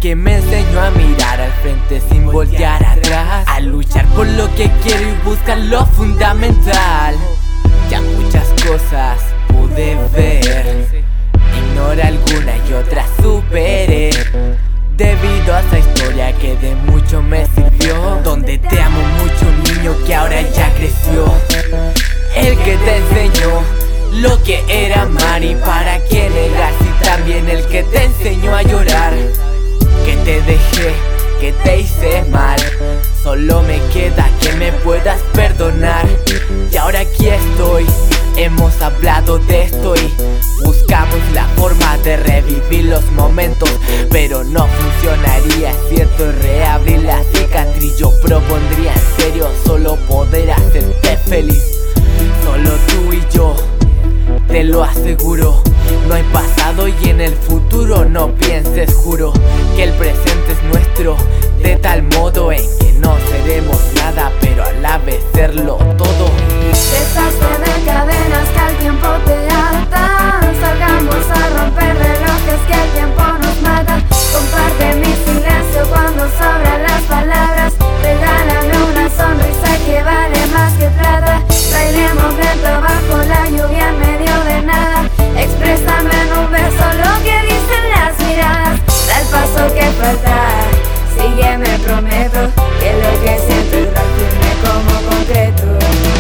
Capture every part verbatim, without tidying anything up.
que me enseñó a mirar al frente sin voltear atrás, a luchar por lo que quiero y buscar lo fundamental. Ya muchas cosas pude ver, ignora alguna y otra superé, debido a esa historia que de mucho me sirvió. Donde te amo mucho, niño, que ahora ya creció. El que te enseñó lo que era amar, y para qué negar si también el que te enseñó a llorar. Que te dejé, que te hice mal, solo me queda que me puedas perdonar. Y ahora aquí estoy, hemos hablado de esto y buscamos la forma de revivir los momentos, pero no funcionaría, es cierto, reabrir la cicatriz. Yo propondría en serio solo poder hacerte feliz, solo tú y yo, te lo aseguro. No hay pasado y en el futuro no pienses, juro que el presente es nuestro, de tal modo en que no seremos nada, pero a la vez serlo todo. Desastre de cadenas que al tiempo te atan, salgamos a romper relojes que el tiempo nos mata. Comparte mi silencio cuando sobran las palabras, regálame una sonrisa que vale más que plata. Bailemos lento bajo la lluvia en medio de nada, exprésame en un beso lo que dicen las miradas. Da el paso que falta, sígueme, prometo que lo que siento es real, firme como concreto.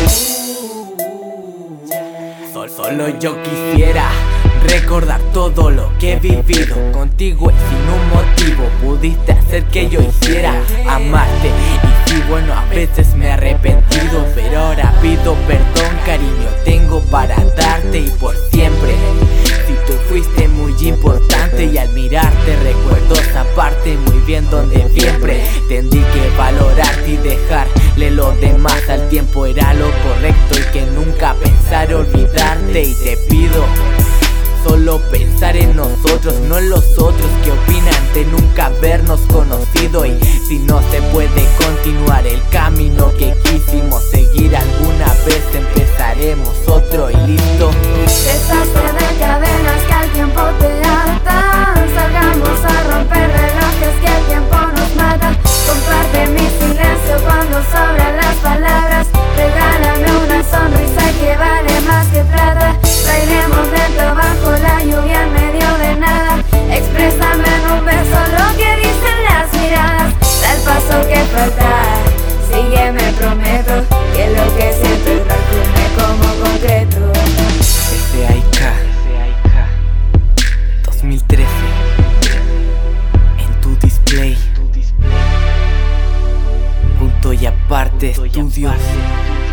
Sol, solo yo quisiera recordar todo lo que he vivido contigo y sin un motivo pudiste hacer que yo hiciera amarte. Y sí, bueno, a veces me he arrepentido, pero ahora pido perdón, cariño, tengo para darte y por siempre. Si tú fuiste muy importante y al mirarte recuerdo esa parte muy bien, donde siempre tendí que valorarte y dejarle lo demás al tiempo. Era lo correcto y que nunca pensar olvidarte, y te pido solo pensar en nosotros, no en los otros que opinan de nunca habernos conocido. Y si no se puede continuar el camino que quisimos seguir, alguna vez empezaremos otro y listo. Desastre de cadenas que al tiempo te atan, salgamos a romper relojes que el tiempo nos mata. Comparte mi silencio cuando sobran las palabras, regálame una sonrisa que vale más que plata. Bailemos lento bajo la lluvia en medio de nada, exprésame en un beso lo que dicen las miradas. Da el paso que falta, sígueme, prometo que lo que siento es real, firme como concreto. S A I K dos mil trece en tu display, punto y aparte estudios.